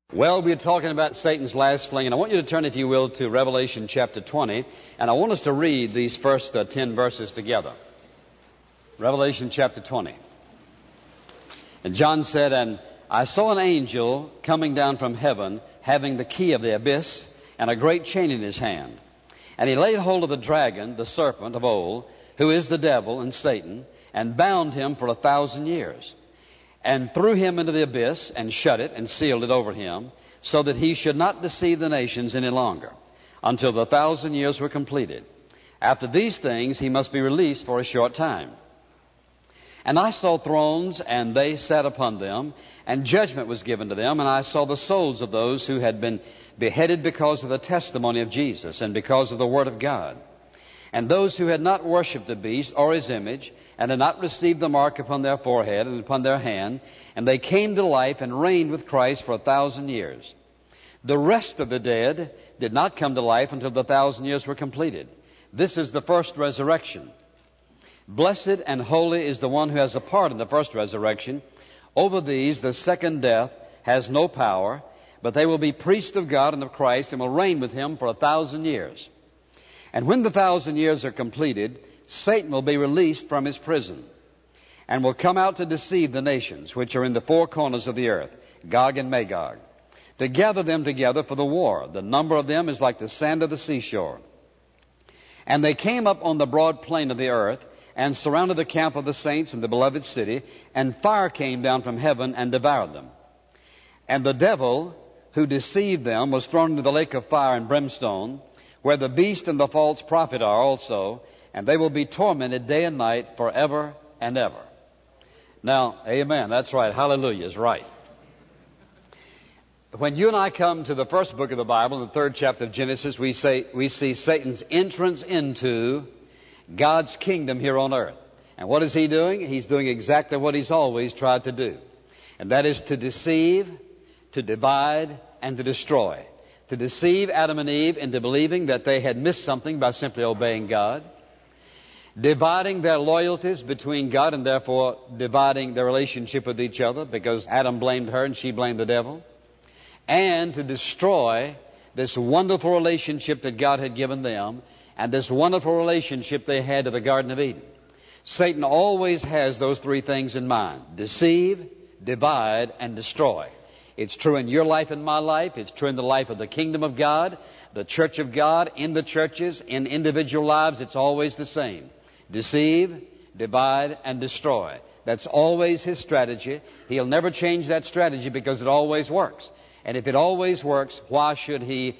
Well, we're talking about Satan's last fling, and I want you to turn, if you will, to Revelation chapter 20, and I want us to read these first 10 verses together. Revelation chapter 20. And John said, "And I saw an angel coming down from heaven, having the key of the abyss, and a great chain in his hand. And he laid hold of the dragon, the serpent of old, who is the devil and Satan, and bound him for 1,000 years. And threw him into the abyss, and shut it, and sealed it over him, so that he should not deceive the nations any longer, until the 1,000 years were completed. After these things he must be released for a short time. And I saw thrones, and they sat upon them, and judgment was given to them. And I saw the souls of those who had been beheaded because of the testimony of Jesus, and because of the word of God. And those who had not worshipped the beast or his image, and had not received the mark upon their forehead and upon their hand, and they came to life and reigned with Christ for 1,000 years. The rest of the dead did not come to life until the 1,000 years were completed. This is the first resurrection. Blessed and holy is the one who has a part in the first resurrection. Over these the second death has no power, but they will be priests of God and of Christ, and will reign with him for 1,000 years. And when the 1,000 years are completed, Satan will be released from his prison, and will come out to deceive the nations which are in the four corners of the earth, Gog and Magog, to gather them together for the war. The number of them is like the sand of the seashore. And they came up on the broad plain of the earth, and surrounded the camp of the saints and the beloved city, and fire came down from heaven and devoured them. And the devil who deceived them was thrown into the lake of fire and brimstone, where the beast and the false prophet are also, and they will be tormented day and night forever and ever." Now, amen, that's right, hallelujah is right. When you and I come to the first book of the Bible, the third chapter of Genesis, we see Satan's entrance into God's kingdom here on earth. And what is he doing? He's doing exactly what he's always tried to do. And that is to deceive, to divide, and to destroy. To deceive Adam and Eve into believing that they had missed something by simply obeying God. Dividing their loyalties between God, and therefore dividing their relationship with each other, because Adam blamed her and she blamed the devil. And to destroy this wonderful relationship that God had given them, and this wonderful relationship they had to the Garden of Eden. Satan always has those three things in mind: deceive, divide, and destroy. It's true in your life and my life. It's true in the life of the kingdom of God, the church of God, in the churches, in individual lives. It's always the same: deceive, divide, and destroy. That's always his strategy. He'll never change that strategy, because it always works. And if it always works, why should he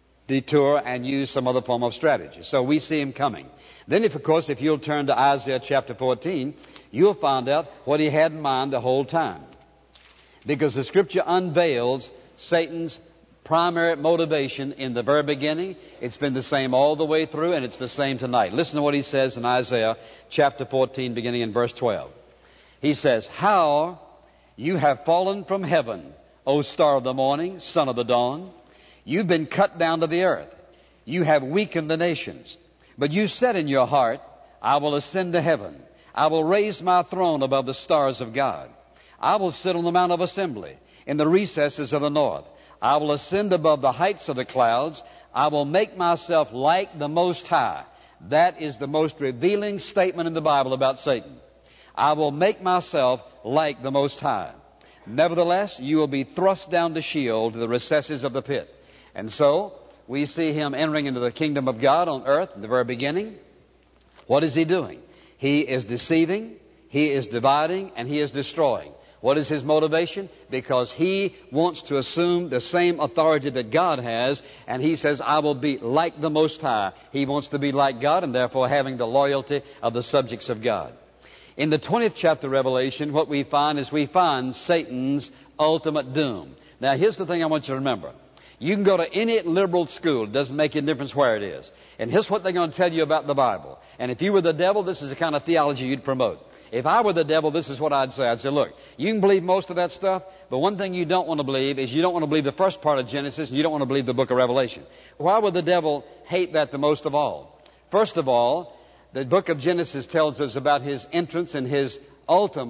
detour and use some other form of strategy? So we see him coming. Then, if you'll turn to Isaiah chapter 14, you'll find out what he had in mind the whole time. Because the Scripture unveils Satan's primary motivation in the very beginning. It's been the same all the way through, and it's the same tonight. Listen to what he says in Isaiah chapter 14, beginning in verse 12. He says, "How you have fallen from heaven, O star of the morning, son of the dawn. You've been cut down to the earth. You have weakened the nations. But you said in your heart, I will ascend to heaven. I will raise my throne above the stars of God. I will sit on the mount of assembly in the recesses of the north. I will ascend above the heights of the clouds. I will make myself like the Most High." That is the most revealing statement in the Bible about Satan. I will make myself like the Most High. Nevertheless, you will be thrust down to Sheol, to the recesses of the pit. And so, we see him entering into the kingdom of God on earth in the very beginning. What is he doing? He is deceiving, he is dividing, and he is destroying. What is his motivation? Because he wants to assume the same authority that God has, and he says, I will be like the Most High. He wants to be like God, and therefore having the loyalty of the subjects of God. In the 20th chapter of Revelation, what we find is Satan's ultimate doom. Now, here's the thing I want you to remember. You can go to any liberal school. It doesn't make any difference where it is. And here's what they're going to tell you about the Bible. And if you were the devil, this is the kind of theology you'd promote. If I were the devil, this is what I'd say. I'd say, look, you can believe most of that stuff, but one thing you don't want to believe is you don't want to believe the first part of Genesis, and you don't want to believe the book of Revelation. Why would the devil hate that the most of all? First of all, the book of Genesis tells us about his entrance and his ultimate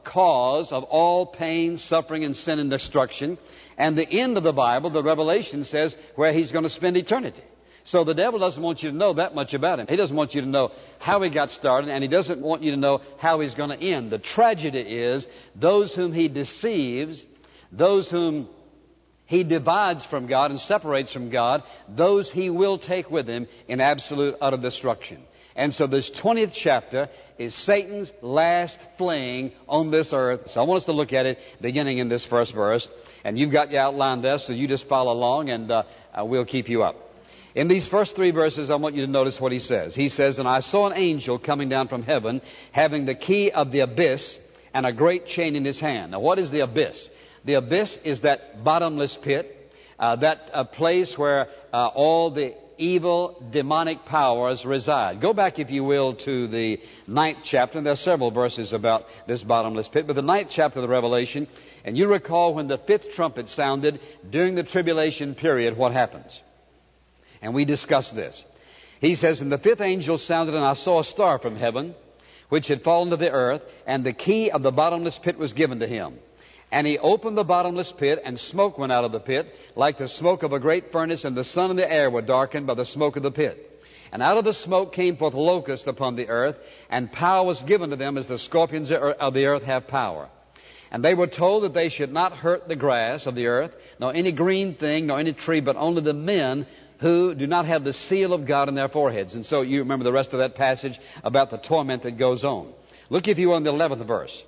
cause of all pain, suffering, and sin and destruction. And the end of the Bible, the Revelation, says where he's going to spend eternity. So the devil doesn't want you to know that much about him. He doesn't want you to know how he got started, and he doesn't want you to know how he's going to end. The tragedy is those whom he deceives, those whom he divides from God and separates from God, those he will take with him in absolute utter destruction. And so this 20th chapter is Satan's last fling on this earth. So I want us to look at it beginning in this first verse. And you've got your outline there, so you just follow along, and we'll keep you up. In these first 3 verses, I want you to notice what he says. He says, "And I saw an angel coming down from heaven, having the key of the abyss and a great chain in his hand." Now, what is the abyss? The abyss is that bottomless pit, that place where all the evil demonic powers reside. Go back, if you will, to the 9th chapter. And there are several verses about this bottomless pit. But the 9th chapter of the Revelation, and you recall when the 5th trumpet sounded during the tribulation period, what happens? And we discussed this. He says, "And the 5th angel sounded, and I saw a star from heaven, which had fallen to the earth, and the key of the bottomless pit was given to him. And he opened the bottomless pit, and smoke went out of the pit, like the smoke of a great furnace, and the sun and the air were darkened by the smoke of the pit. And out of the smoke came forth locusts upon the earth, and power was given to them as the scorpions of the earth have power. And they were told that they should not hurt the grass of the earth, nor any green thing, nor any tree, but only the men who do not have the seal of God in their foreheads." And so you remember the rest of that passage about the torment that goes on. Look, if you will, in the 11th verse.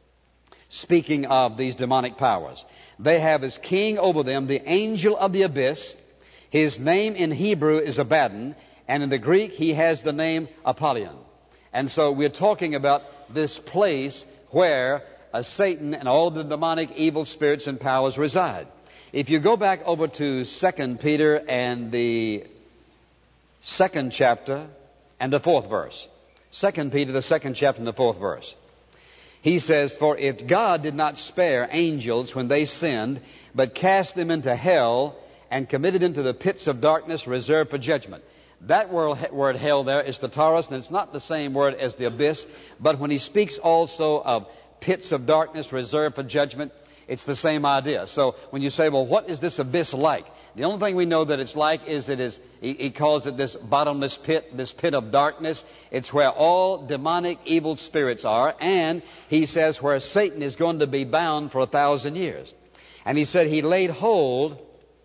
Speaking of these demonic powers, "They have as king over them the angel of the abyss. His name in Hebrew is Abaddon, and in the Greek he has the name Apollyon." And so we're talking about this place where Satan and all the demonic evil spirits and powers reside. If you go back over to 2 Peter and the 2nd chapter and the 4th verse. 2 Peter, the 2nd chapter and the 4th verse. He says, "For if God did not spare angels when they sinned, but cast them into hell and committed them to the pits of darkness reserved for judgment." That word hell there is the Taurus, and it's not the same word as the abyss. But when he speaks also of pits of darkness reserved for judgment, it's the same idea. So when you say, well, what is this abyss like? The only thing we know that it's like is he calls it this bottomless pit, this pit of darkness. It's where all demonic evil spirits are. And he says where Satan is going to be bound for 1,000 years. And he said he laid hold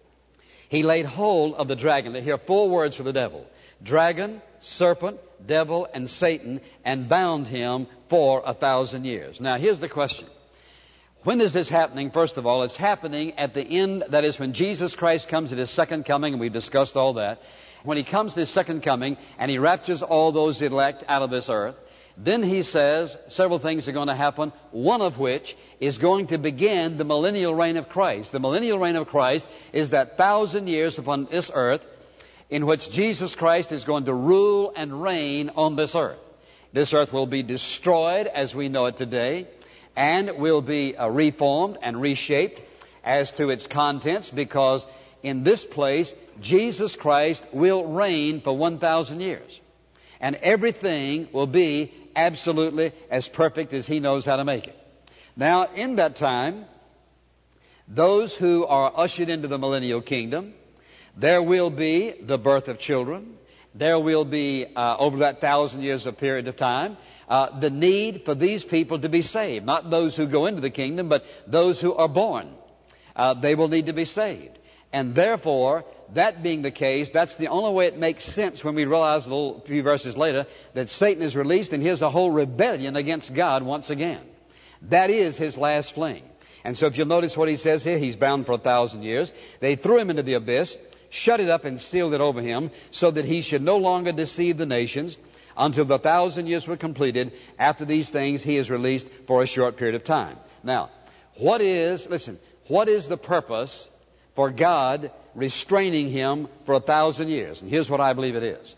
of the dragon. Here are 4 words for the devil: dragon, serpent, devil, and Satan, and bound him for 1,000 years. Now here's the question. When is this happening? First of all, it's happening at the end, that is when Jesus Christ comes at his second coming, and we've discussed all that. When he comes to his second coming and he raptures all those elect out of this earth, then he says several things are going to happen, one of which is going to begin the millennial reign of Christ. The millennial reign of Christ is that 1,000 years upon this earth in which Jesus Christ is going to rule and reign on this earth. This earth will be destroyed as we know it today, and will be reformed and reshaped as to its contents, because in this place Jesus Christ will reign for 1,000 years. And everything will be absolutely as perfect as he knows how to make it. Now, in that time, those who are ushered into the millennial kingdom, there will be the birth of children. There will be, over that 1,000 years of period of time, the need for these people to be saved. Not those who go into the kingdom, but those who are born. They will need to be saved. And therefore, that being the case, that's the only way it makes sense when we realize a few verses later that Satan is released and here's a whole rebellion against God once again. That is his last fling. And so if you'll notice what he says here, he's bound for 1,000 years. They threw him into the abyss, shut it up and sealed it over him so that he should no longer deceive the nations until the 1,000 years were completed. After these things, he is released for a short period of time. Now, what is the purpose for God restraining him for 1,000 years? And here's what I believe it is.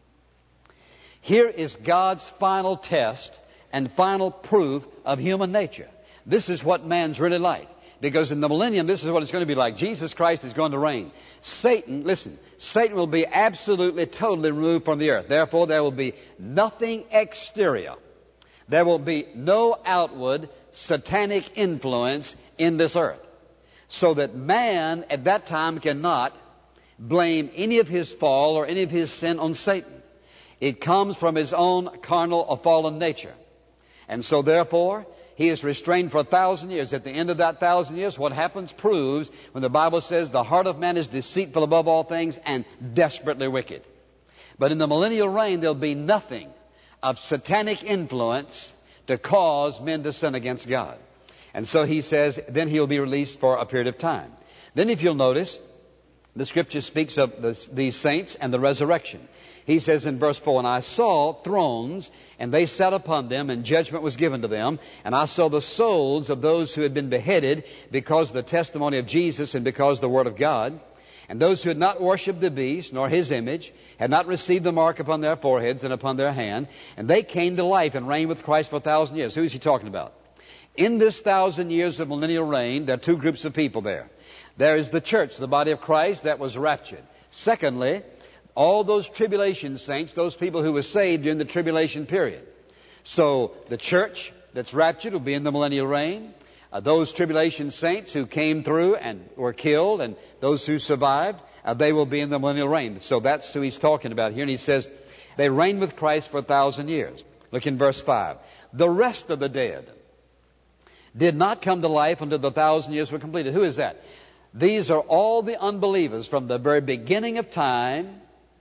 Here is God's final test and final proof of human nature. This is what man's really like. Because in the millennium, this is what it's going to be like. Jesus Christ is going to reign. Satan will be absolutely, totally removed from the earth. Therefore, there will be nothing exterior There will be no outward satanic influence in this earth, so that man at that time cannot blame any of his fall or any of his sin on Satan. It comes from his own carnal or fallen nature. And so therefore, he is restrained for 1,000 years. At the end of that 1,000 years, what happens proves when the Bible says the heart of man is deceitful above all things and desperately wicked. But in the millennial reign, there'll be nothing of satanic influence to cause men to sin against God. And so he says, then he'll be released for a period of time. Then if you'll notice, the Scripture speaks of these saints and the resurrection. He says in verse 4, and I saw thrones, and they sat upon them, and judgment was given to them. And I saw the souls of those who had been beheaded because of the testimony of Jesus and because of the Word of God. And those who had not worshipped the beast, nor his image, had not received the mark upon their foreheads and upon their hand. And they came to life and reigned with Christ for 1,000 years. Who is he talking about? In this 1,000 years of millennial reign, there are two groups of people there. There is the church, the body of Christ, that was raptured. Secondly, all those tribulation saints, those people who were saved during the tribulation period. So the church that's raptured will be in the millennial reign. Those tribulation saints who came through and were killed, and those who survived, they will be in the millennial reign. So that's who he's talking about here. And he says, they reigned with Christ for 1,000 years. Look in verse 5. The rest of the dead did not come to life until the 1,000 years were completed. Who is that? These are all the unbelievers from the very beginning of time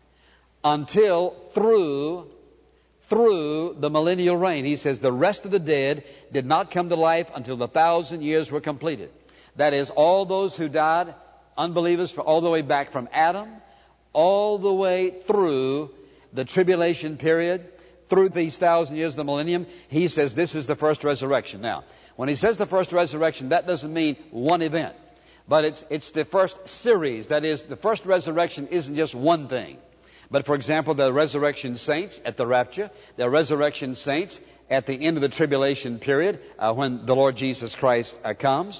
until through the millennial reign. He says the rest of the dead did not come to life until the 1,000 years were completed. That is, all those who died, unbelievers, all the way back from Adam, all the way through the tribulation period, through these 1,000 years of the millennium. He says this is the first resurrection. Now, when he says the first resurrection, that doesn't mean one event, but it's the first series. That is, the first resurrection isn't just one thing. But for example, the resurrection saints at the rapture, the resurrection saints at the end of the tribulation period, when the Lord Jesus Christ comes.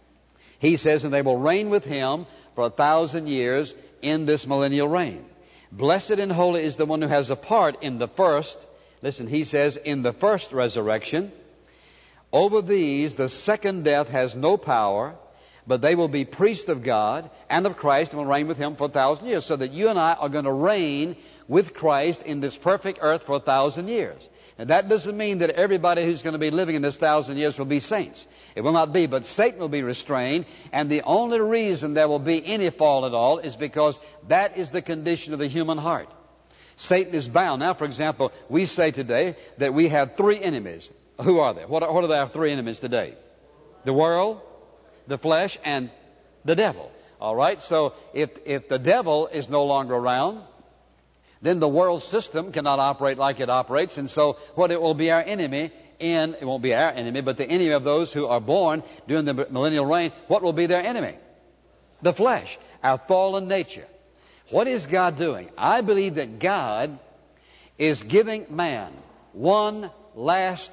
He says, and they will reign with him for 1,000 years in this millennial reign. Blessed and holy is the one who has a part in the first. Listen, he says, in the first resurrection. Over these, the second death has no power, but they will be priests of God and of Christ and will reign with him for 1,000 years. So that you and I are going to reign with Christ in this perfect earth for 1,000 years. And that doesn't mean that everybody who's going to be living in this 1,000 years will be saints. It will not be, but Satan will be restrained. And the only reason there will be any fall at all is because that is the condition of the human heart. Satan is bound. Now, for example, we say today that we have three enemies. Who are they? What are our three enemies today? The world, the flesh, and the devil. All right, so if the devil is no longer around, then the world system cannot operate like it operates, and so what it will be our enemy it won't be our enemy, but the enemy of those who are born during the millennial reign, what will be their enemy? The flesh, our fallen nature. What is God doing? I believe that God is giving man one last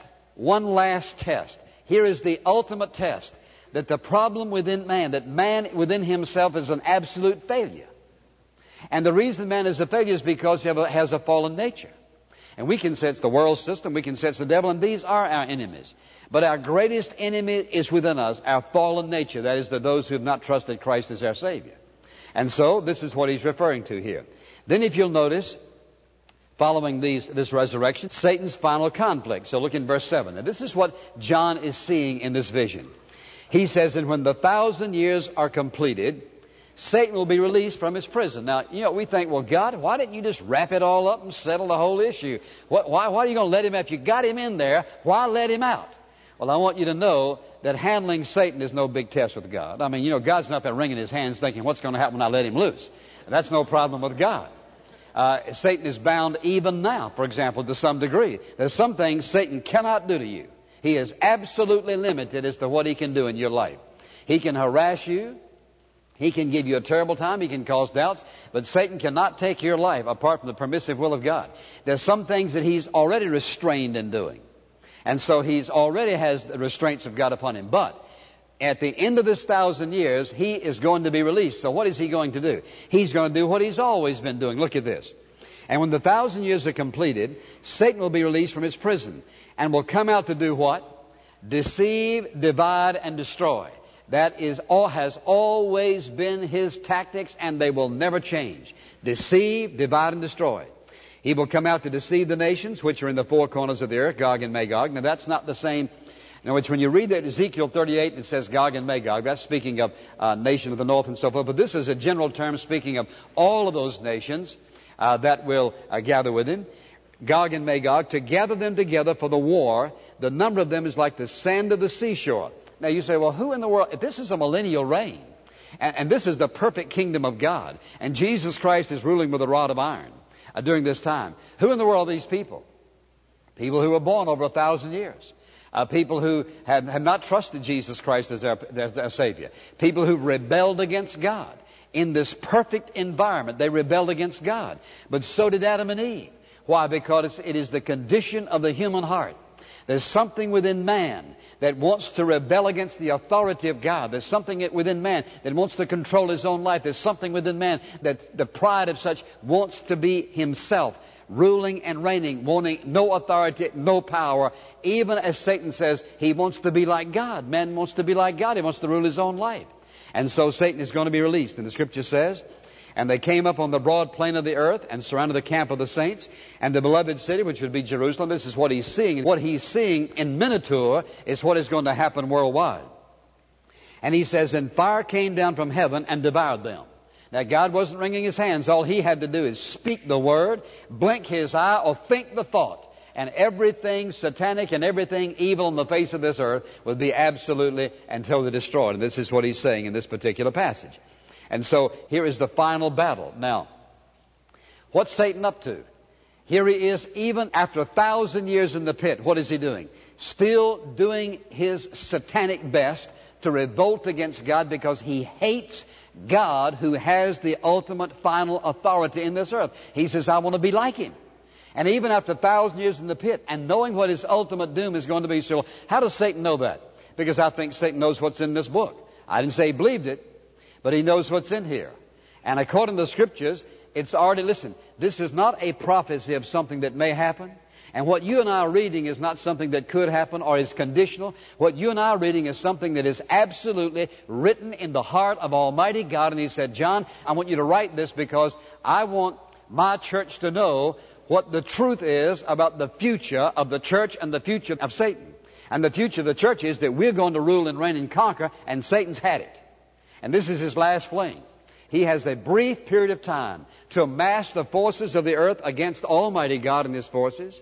test. Here is the ultimate test. That the problem within man, that man within himself is an absolute failure. And the reason man is a failure is because he has a fallen nature. And we can say it's the world system, we can say it's the devil, and these are our enemies. But our greatest enemy is within us, our fallen nature. That is, those who have not trusted Christ as our Savior. And so, this is what he's referring to here. Then if you'll notice, following this resurrection, Satan's final conflict. So look in verse 7. Now this is what John is seeing in this vision. He says, and when the 1,000 years are completed, Satan will be released from his prison. Now, we think, well, God, why didn't you just wrap it all up and settle the whole issue? Why are you going to let him out? If you got him in there, why let him out? Well, I want you to know that handling Satan is no big test with God. I mean, God's not there wringing his hands thinking, what's going to happen when I let him loose? That's no problem with God. Satan is bound even now, for example, to some degree. There's some things Satan cannot do to you. He is absolutely limited as to what he can do in your life. He can harass you. He can give you a terrible time. He can cause doubts. But Satan cannot take your life apart from the permissive will of God. There's some things that he's already restrained in doing. And so he's already has the restraints of God upon him. But at the end of this 1,000 years, he is going to be released. So what is he going to do? He's going to do what he's always been doing. Look at this. And when the 1,000 years are completed, Satan will be released from his prison. and will come out to do what? Deceive, divide, and destroy. That has always been his tactics, and they will never change. Deceive, divide, and destroy. He will come out to deceive the nations, which are in the four corners of the earth, Gog and Magog. Now, that's not the same. Now, when you read that Ezekiel 38, it says Gog and Magog. That's speaking of nation of the north and so forth. But this is a general term speaking of all of those nations that will gather with him. Gog and Magog, to gather them together for the war. The number of them is like the sand of the seashore. Now you say, well, who in the world? If this is a millennial reign, and this is the perfect kingdom of God, and Jesus Christ is ruling with a rod of iron during this time, who in the world are these people? People who were born over 1,000 years. People who have not trusted Jesus Christ as their Savior. People who rebelled against God. In this perfect environment, they rebelled against God. But so did Adam and Eve. Why? Because it is the condition of the human heart. There's something within man that wants to rebel against the authority of God. There's something within man that wants to control his own life. There's something within man that the pride of such wants to be himself, ruling and reigning, wanting no authority, no power. Even as Satan says, he wants to be like God. Man wants to be like God. He wants to rule his own life. And so Satan is going to be released. And the scripture says, and they came up on the broad plain of the earth and surrounded the camp of the saints and the beloved city, which would be Jerusalem. This is what he's seeing. And what he's seeing in miniature is what is going to happen worldwide. And he says, and fire came down from heaven and devoured them. Now, God wasn't wringing his hands. All he had to do is speak the word, blink his eye, or think the thought. And everything satanic and everything evil on the face of this earth would be absolutely and totally destroyed. And this is what he's saying in this particular passage. And so here is the final battle. Now, what's Satan up to? Here he is, even after 1,000 years in the pit. What is he doing? Still doing his satanic best to revolt against God, because he hates God, who has the ultimate final authority in this earth. He says, I want to be like him. And even after 1,000 years in the pit, and knowing what his ultimate doom is going to be. So how does Satan know that? Because I think Satan knows what's in this book. I didn't say he believed it, but he knows what's in here. And according to the scriptures, it's already, listen, this is not a prophecy of something that may happen. And what you and I are reading is not something that could happen or is conditional. What you and I are reading is something that is absolutely written in the heart of Almighty God. And he said, John, I want you to write this because I want my church to know what the truth is about the future of the church and the future of Satan. And the future of the church is that we're going to rule and reign and conquer, and Satan's had it. And this is his last fling. He has a brief period of time to amass the forces of the earth against Almighty God and his forces.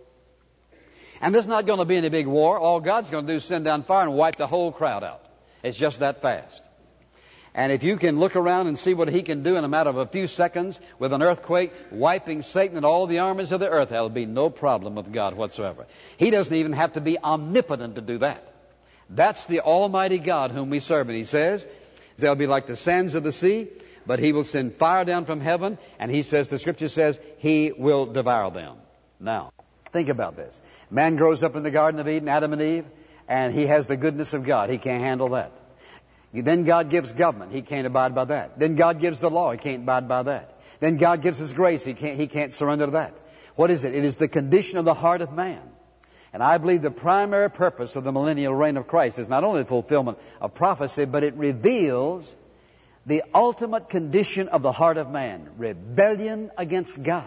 And there's not going to be any big war. All God's going to do is send down fire and wipe the whole crowd out. It's just that fast. And if you can look around and see what he can do in a matter of a few seconds with an earthquake, wiping Satan and all the armies of the earth, that'll be no problem with God whatsoever. He doesn't even have to be omnipotent to do that. That's the Almighty God whom we serve. And he says, they'll be like the sands of the sea, but he will send fire down from heaven. And he says, the scripture says, he will devour them. Now, think about this. Man grows up in the Garden of Eden, Adam and Eve, and he has the goodness of God. He can't handle that. Then God gives government. He can't abide by that. Then God gives the law. He can't abide by that. Then God gives his grace. He can't surrender to that. What is it? It is the condition of the heart of man. And I believe the primary purpose of the millennial reign of Christ is not only the fulfillment of prophecy, but it reveals the ultimate condition of the heart of man, rebellion against God.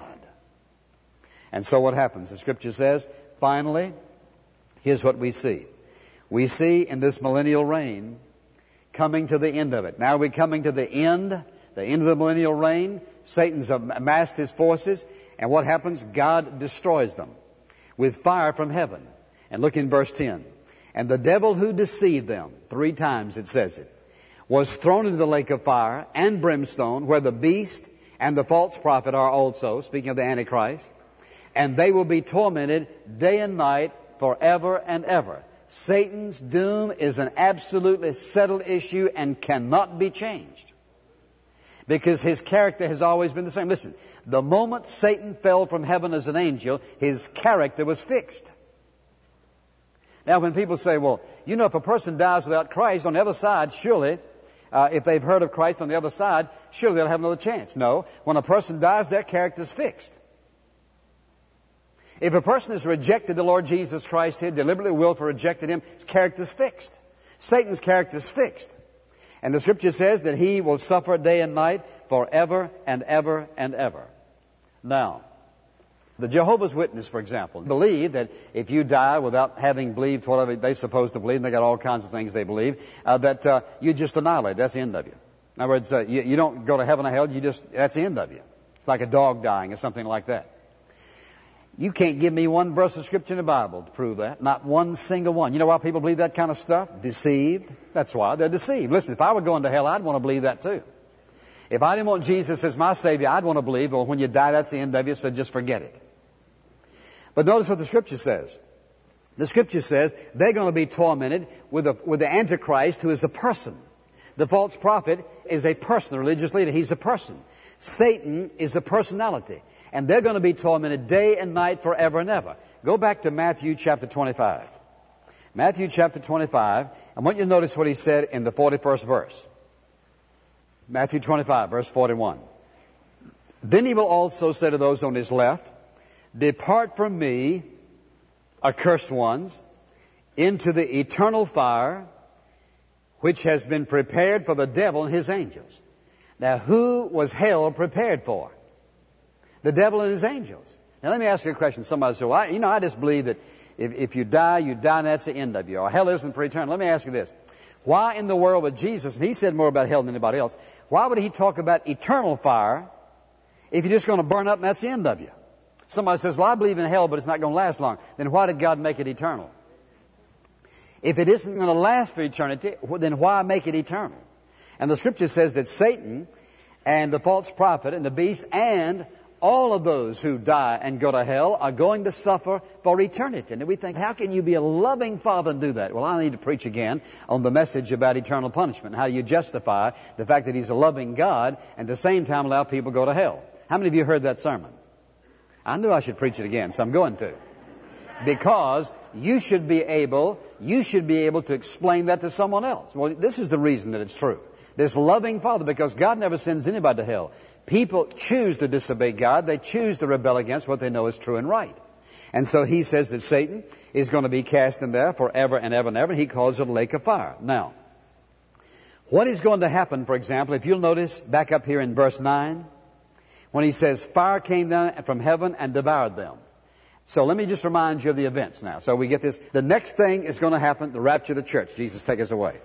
And so what happens? The scripture says, finally, here's what we see. We see in this millennial reign coming to the end of it. Now we're coming to the end of the millennial reign. Satan's amassed his forces, and what happens? God destroys them with fire from heaven. And look in verse 10. And the devil who deceived them, 3 times it says it, was thrown into the lake of fire and brimstone, where the beast and the false prophet are also, speaking of the Antichrist, and they will be tormented day and night forever and ever. Satan's doom is an absolutely settled issue and cannot be changed, because his character has always been the same. Listen, the moment Satan fell from heaven as an angel, his character was fixed. Now, when people say, well, you know, if a person dies without Christ on the other side, surely, if they've heard of Christ on the other side, surely they'll have another chance. No, when a person dies, their character's fixed. If a person has rejected the Lord Jesus Christ here, deliberately willfully rejected Him, his character is fixed. Satan's character is fixed. And the Scripture says that he will suffer day and night forever and ever and ever. Now, the Jehovah's Witness, for example, believe that if you die without having believed whatever they supposed to believe, and they got all kinds of things they believe, that you just annihilate. That's the end of you. In other words, you don't go to heaven or hell, that's the end of you. It's like a dog dying or something like that. You can't give me one verse of Scripture in the Bible to prove that. Not one single one. You know why people believe that kind of stuff? Deceived. That's why. They're deceived. Listen, if I were going to hell, I'd want to believe that too. If I didn't want Jesus as my Savior, I'd want to believe, well, when you die, that's the end of you, so just forget it. But notice what the Scripture says. The Scripture says they're going to be tormented with the Antichrist, who is a person. The false prophet is a person, the religious leader. He's a person. Satan is a personality. And they're going to be tormented day and night forever and ever. Go back to Matthew chapter 25. Matthew chapter 25. I want you to notice what he said in the 41st verse. Matthew 25, verse 41. Then he will also say to those on his left, depart from me, accursed ones, into the eternal fire, which has been prepared for the devil and his angels. Now, who was hell prepared for? The devil and his angels. Now, let me ask you a question. Somebody said, well, I just believe that if you die, and that's the end of you. Or hell isn't for eternity. Let me ask you this. Why in the world would Jesus, and he said more about hell than anybody else, why would he talk about eternal fire if you're just going to burn up and that's the end of you? Somebody says, well, I believe in hell, but it's not going to last long. Then why did God make it eternal? If it isn't going to last for eternity, then why make it eternal? And the Scripture says that Satan and the false prophet and the beast and all of those who die and go to hell are going to suffer for eternity. And we think, how can you be a loving Father and do that? Well, I need to preach again on the message about eternal punishment. How do you justify the fact that He's a loving God and at the same time allow people to go to hell? How many of you heard that sermon? I knew I should preach it again, so I'm going to. Because you should be able to explain that to someone else. Well, this is the reason that it's true. This loving Father, because God never sends anybody to hell. People choose to disobey God. They choose to rebel against what they know is true and right. And so He says that Satan is going to be cast in there forever and ever and ever. And He calls it a lake of fire. Now, what is going to happen, for example, if you'll notice back up here in verse 9, when He says, fire came down from heaven and devoured them. So let me just remind you of the events now. So we get this. The next thing is going to happen, the rapture of the church. Jesus, take us away.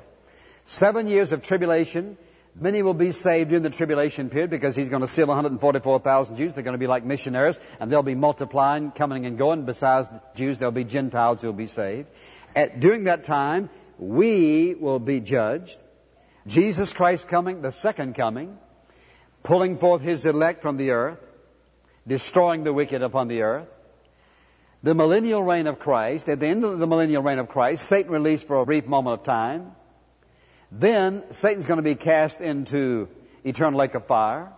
7 years of tribulation. Many will be saved during the tribulation period because He's going to seal 144,000 Jews. They're going to be like missionaries, and they'll be multiplying, coming and going. Besides Jews, there'll be Gentiles who will be saved. During that time, we will be judged. Jesus Christ coming, the second coming, pulling forth His elect from the earth, destroying the wicked upon the earth. The millennial reign of Christ. At the end of the millennial reign of Christ, Satan released for a brief moment of time. Then Satan's going to be cast into eternal lake of fire.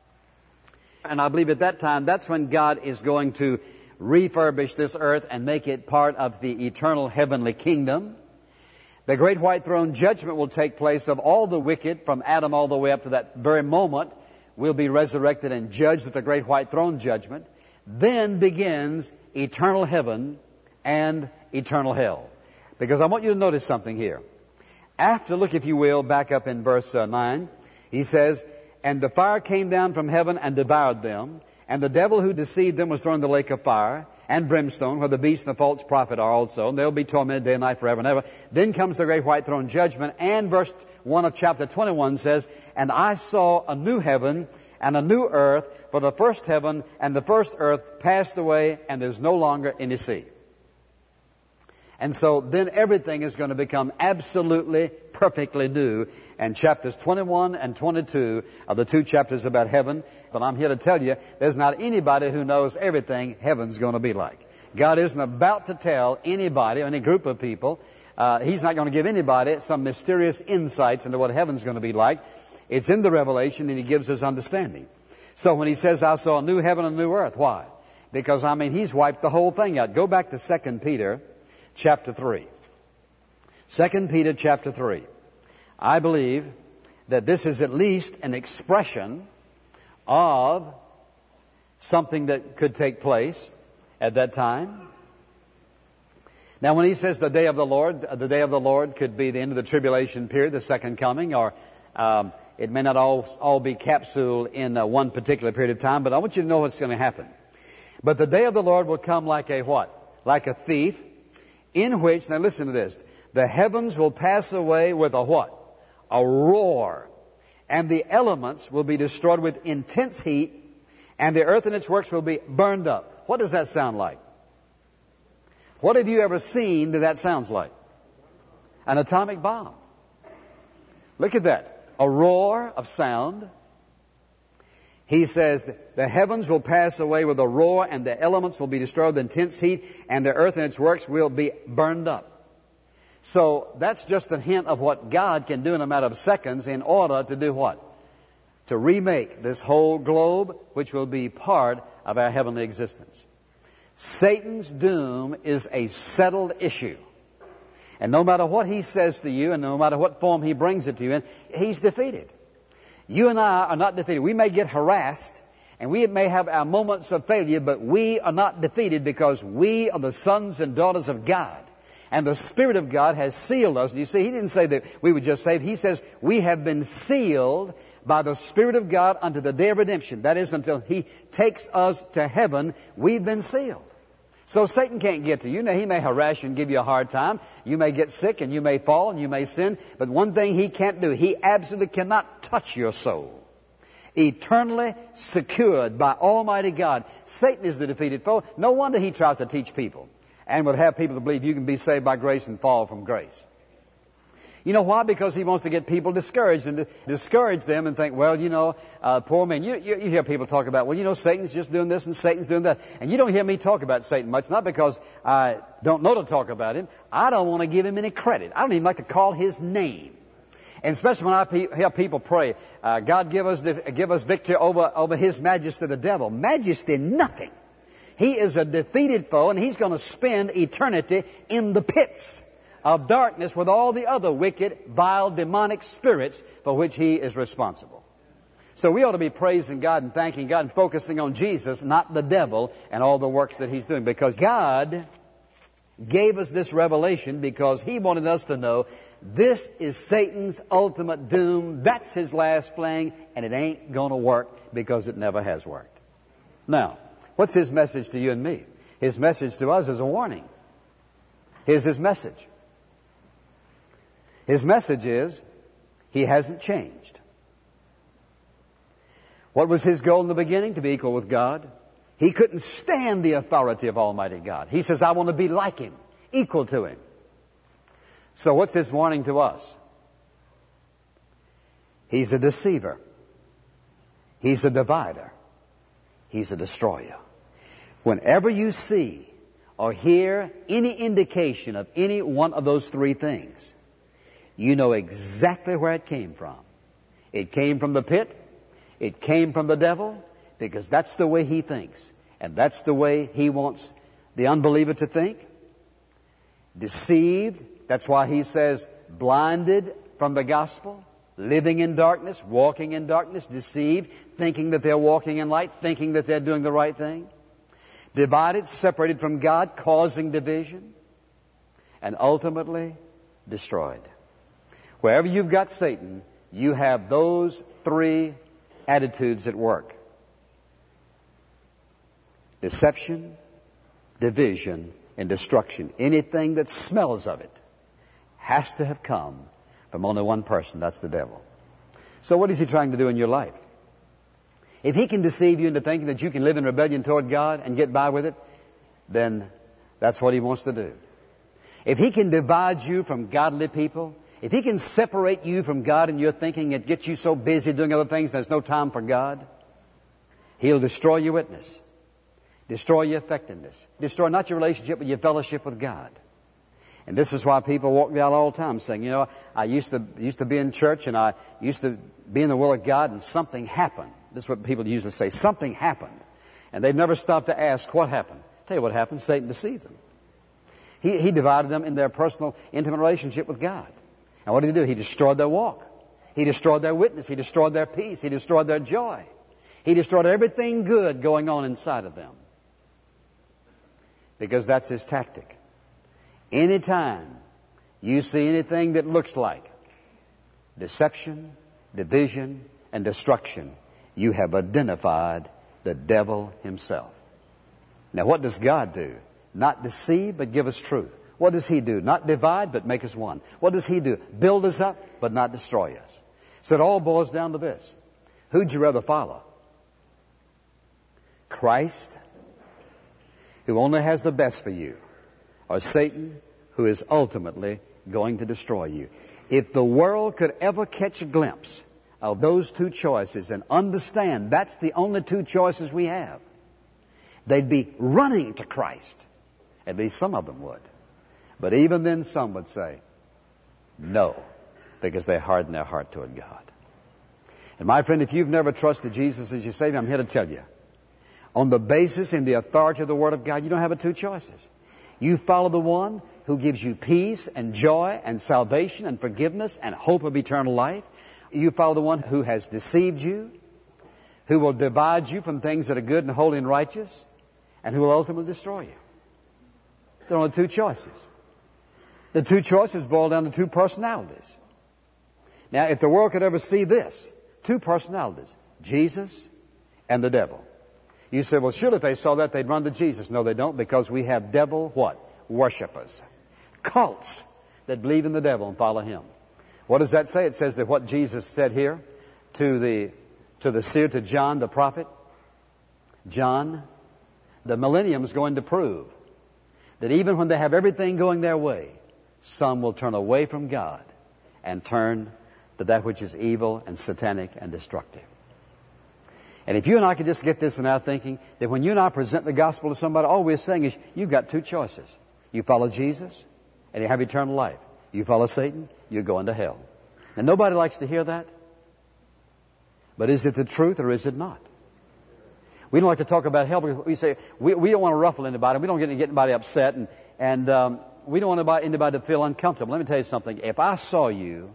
And I believe at that time, that's when God is going to refurbish this earth and make it part of the eternal heavenly kingdom. The great white throne judgment will take place of all the wicked from Adam all the way up to that very moment. Will be resurrected and judged with the great white throne judgment. Then begins eternal heaven and eternal hell. Because I want you to notice something here. After, look if you will, back up in verse 9, he says, and the fire came down from heaven and devoured them, and the devil who deceived them was thrown in the lake of fire and brimstone, where the beast and the false prophet are also, and they'll be tormented day and night forever and ever. Then comes the great white throne judgment, and verse 1 of chapter 21 says, and I saw a new heaven and a new earth, for the first heaven and the first earth passed away, and there's no longer any sea. And so then everything is going to become absolutely, perfectly new. And chapters 21 and 22 are the two chapters about heaven. But I'm here to tell you, there's not anybody who knows everything heaven's going to be like. God isn't about to tell anybody or any group of people. He's not going to give anybody some mysterious insights into what heaven's going to be like. It's in the Revelation, and He gives us understanding. So when He says, I saw a new heaven and a new earth, why? Because, He's wiped the whole thing out. Go back to 2 Peter chapter 3. 2 Peter chapter 3. I believe that this is at least an expression of something that could take place at that time. Now, when he says the day of the Lord could be the end of the tribulation period, the second coming, or it may not all be capsuled in one particular period of time, but I want you to know what's going to happen. But the day of the Lord will come like a what? Like a thief, in which, now listen to this, the heavens will pass away with a what? A roar. And the elements will be destroyed with intense heat, and the earth and its works will be burned up. What does that sound like? What have you ever seen that sounds like? An atomic bomb. Look at that. A roar of sound. He says, the heavens will pass away with a roar, and the elements will be destroyed with intense heat, and the earth and its works will be burned up. So that's just a hint of what God can do in a matter of seconds in order to do what? To remake this whole globe, which will be part of our heavenly existence. Satan's doom is a settled issue. And no matter what he says to you, and no matter what form he brings it to you in, he's defeated. You and I are not defeated. We may get harassed, and we may have our moments of failure, but we are not defeated because we are the sons and daughters of God. And the Spirit of God has sealed us. You see, he didn't say that we were just saved. He says we have been sealed by the Spirit of God unto the day of redemption. That is, until he takes us to heaven, we've been sealed. So Satan can't get to you. Now, he may harass you and give you a hard time. You may get sick and you may fall and you may sin. But one thing he can't do, he absolutely cannot touch your soul. Eternally secured by Almighty God. Satan is the defeated foe. No wonder he tries to teach people and would have people to believe you can be saved by grace and fall from grace. You know why? Because he wants to get people discouraged and to discourage them and think, well, poor man. You hear people talk about, well, Satan's just doing this and Satan's doing that. And you don't hear me talk about Satan much, not because I don't know to talk about him. I don't want to give him any credit. I don't even like to call his name. And especially when I hear people pray, God give us victory over his majesty, the devil. Majesty, nothing. He is a defeated foe, and he's going to spend eternity in the pits of darkness with all the other wicked, vile, demonic spirits for which he is responsible. So we ought to be praising God and thanking God and focusing on Jesus, not the devil and all the works that he's doing. Because God gave us this revelation because he wanted us to know this is Satan's ultimate doom. That's his last fling, and it ain't going to work because it never has worked. Now, what's his message to you and me? His message to us is a warning. Here's his message. His message is, he hasn't changed. What was his goal in the beginning? To be equal with God. He couldn't stand the authority of Almighty God. He says, I want to be like him, equal to him. So what's his warning to us? He's a deceiver. He's a divider. He's a destroyer. Whenever you see or hear any indication of any one of those three things, you know exactly where it came from. It came from the pit. It came from the devil, because that's the way he thinks. And that's the way he wants the unbeliever to think. Deceived. That's why he says blinded from the gospel. Living in darkness, walking in darkness, deceived, thinking that they're walking in light, thinking that they're doing the right thing. Divided, separated from God, causing division. And ultimately destroyed. Wherever you've got Satan, you have those three attitudes at work. Deception, division, and destruction. Anything that smells of it has to have come from only one person. That's the devil. So what is he trying to do in your life? If he can deceive you into thinking that you can live in rebellion toward God and get by with it, then that's what he wants to do. If he can divide you from godly people, if he can separate you from God in your thinking and get you so busy doing other things there's no time for God, he'll destroy your witness, destroy your effectiveness, destroy not your relationship but your fellowship with God. And this is why people walk me out all the time saying, I used to be in church and I used to be in the will of God and something happened. This is what people usually say, something happened. And they've never stopped to ask what happened. Tell you what happened, Satan deceived them. He divided them in their personal, intimate relationship with God. And what did he do? He destroyed their walk. He destroyed their witness. He destroyed their peace. He destroyed their joy. He destroyed everything good going on inside of them. because that's his tactic. Anytime you see anything that looks like deception, division, and destruction, you have identified the devil himself. Now, what does God do? Not deceive, but give us truth. What does he do? Not divide, but make us one. What does he do? Build us up, but not destroy us. So it all boils down to this. Who'd you rather follow? Christ, who only has the best for you, or Satan, who is ultimately going to destroy you? If the world could ever catch a glimpse of those two choices and understand that's the only two choices we have, they'd be running to Christ. At least some of them would. But even then some would say no, because they harden their heart toward God. And my friend, if you've never trusted Jesus as your Savior, I'm here to tell you, on the basis and the authority of the Word of God, you don't have but two choices. You follow the one who gives you peace and joy and salvation and forgiveness and hope of eternal life. You follow the one who has deceived you, who will divide you from things that are good and holy and righteous, and who will ultimately destroy you. There are only two choices. The two choices boil down to two personalities. Now, if the world could ever see this, two personalities, Jesus and the devil. You say, well, surely if they saw that, they'd run to Jesus. No, they don't, because we have devil what? Worshippers. Cults that believe in the devil and follow him. What does that say? It says that what Jesus said here to the seer, to John the prophet. John, the millennium is going to prove that even when they have everything going their way, some will turn away from God and turn to that which is evil and satanic and destructive. And if you and I could just get this in our thinking, that when you and I present the gospel to somebody, all we're saying is, you've got two choices. You follow Jesus, and you have eternal life. You follow Satan, you're going to hell. And nobody likes to hear that. But is it the truth or is it not? We don't like to talk about hell because we say, we don't want to ruffle anybody. We don't get anybody upset, and we don't want anybody to feel uncomfortable. Let me tell you something. If I saw you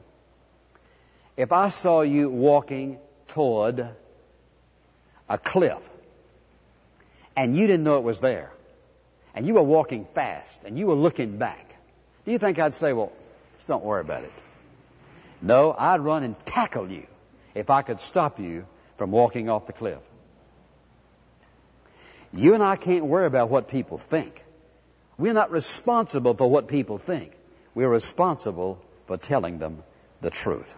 walking toward a cliff, and you didn't know it was there, and you were walking fast, and you were looking back, do you think I'd say, well, just don't worry about it? No, I'd run and tackle you if I could stop you from walking off the cliff. You and I can't worry about what people think. We're not responsible for what people think. We're responsible for telling them the truth.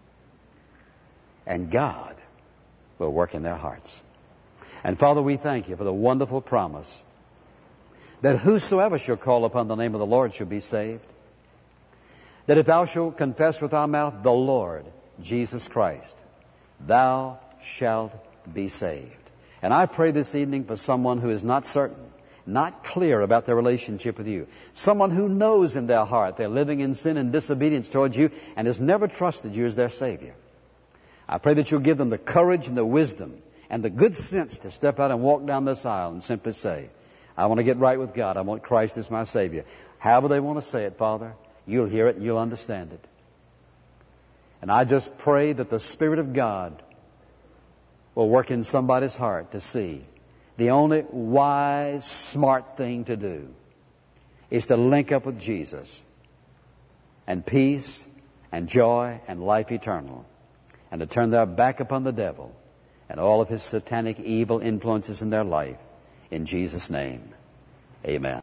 And God will work in their hearts. And Father, we thank you for the wonderful promise that whosoever shall call upon the name of the Lord shall be saved. That if thou shalt confess with thy mouth the Lord Jesus Christ, thou shalt be saved. And I pray this evening for someone who is not certain, not clear about their relationship with you. Someone who knows in their heart they're living in sin and disobedience towards you and has never trusted you as their Savior. I pray that you'll give them the courage and the wisdom and the good sense to step out and walk down this aisle and simply say, I want to get right with God. I want Christ as my Savior. However they want to say it, Father, you'll hear it and you'll understand it. And I just pray that the Spirit of God will work in somebody's heart to see the only wise, smart thing to do is to link up with Jesus and peace and joy and life eternal, and to turn their back upon the devil and all of his satanic evil influences in their life. In Jesus' name, amen.